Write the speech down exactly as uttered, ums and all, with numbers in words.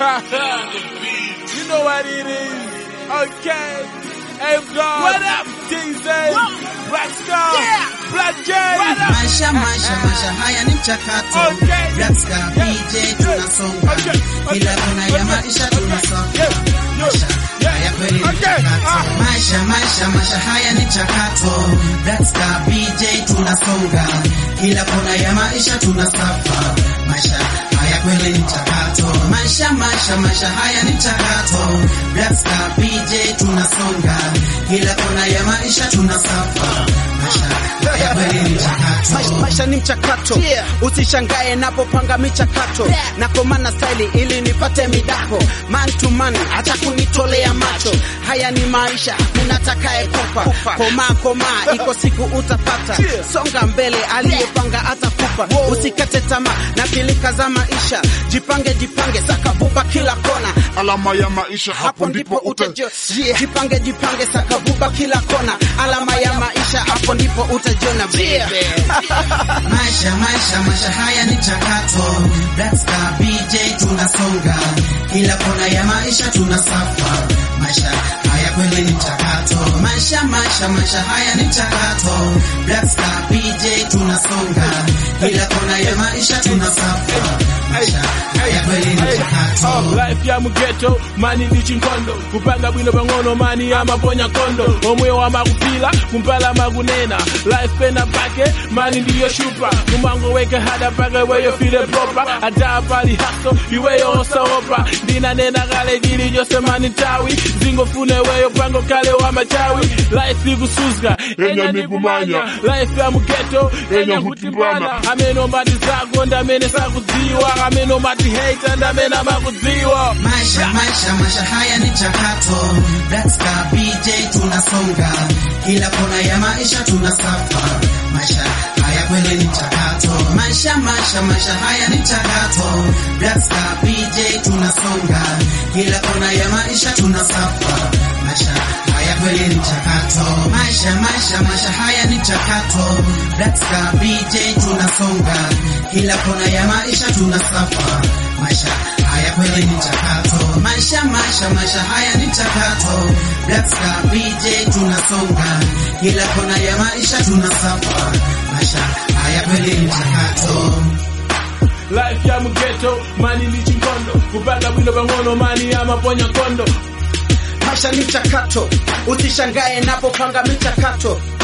You know what it is. Okay. Hey, God. What up? D Z. Black Star. Yeah. Black J. What up? Maisha, maisha, maisha haya ni mchakato. Okay. Black Star, B J, tunasonga. Okay. Kila kona ya maisha tunasonga. Maisha haya kweli ni mchakato. Maisha, maisha, maisha haya ni mchakato. Black Star, B J, tunasonga. Kila kona ya maisha tunasafa. Maisha haya kweli ni mchakato. Maisha, maisha, maisha haya ni mchakato. Black Star, B J, tunasonga. Kila kona ya maisha tunasafa. Maisha haya kweli ni mchakato. Maisha, maisha ni mchakato. Yeah. Usishangae napopanga michakato. Yeah. Nakomana style ili nipate midako. Man to man, acha kunitolea macho. Haya ni maisha, unatakae kufa. Koma koma, iko siku utapata. Yeah. Songa mbele, aliyepanga atakupa. Wow. Usikate tamaa na pilika za maisha. Jipange jipange, saka buba kila kona. Alama ya maisha Hapo ndipo utajua. Yeah. Jipange jipange, saka buba kila kona. Alama ya maisha hapo ndipo utajiona baby. Maisha, maisha, maisha haya ni mchakato. Black Star, B J, tunasonga. Kila kona ya maisha tunasafa. Maisha haya kweli ni mchakato. Maisha, maisha, maisha haya ni mchakato. Black Star, B J, tunasonga. Kila kona ya maisha tunasafa. Maisha haya kweli ni mchakato. Life ya mgeto, mani ni chinkondo. Kupanga bwino bangono, mani ama ponya kondo. Omwe wa magupila, kumpala magunena. Life pena pake, mani ndiyo shupa. Kumango weke hada pake, weyo feel proper. Ada pali haso, iweyo osa opa. Dina nena gale jiri jose mani tawi. Zingo fune weyo pango kale wa machawi. Life igusuzga, enya nigumanya. Life ya mgeto, enya hutibana. Ameno mati zago, ndamene sakuziwa. Ameno mati hate, ndamena makuziwa. Maisha, maisha, maisha haya ni mchakato. Black Star, B J, tunasonga. Kila kona ya maisha tunasafa. Maisha haya kweli ni mchakato. Maisha, maisha, maisha haya ni mchakato. Black Star, B J, tunasonga. Kila kona ya maisha tunasafa. Maisha haya kweli ni mchakato. Maisha, maisha, maisha haya ni mchakato. Black Star, B J, tunasonga. Kila kona ya maisha tunasafa. Maisha haya kweli ni mchakato. Maisha, maisha, maisha haya ni mchakato. Black Star, B J, tunasonga. Kila kona ya maisha tunasafa. Maisha haya kweli ni mchakato. Life ya mgeto, mani ni chinkondo. Kupanga bwino bangono, mani ama ponya kondo. Maisha ni mchakato. Usishangae napopanga michakato.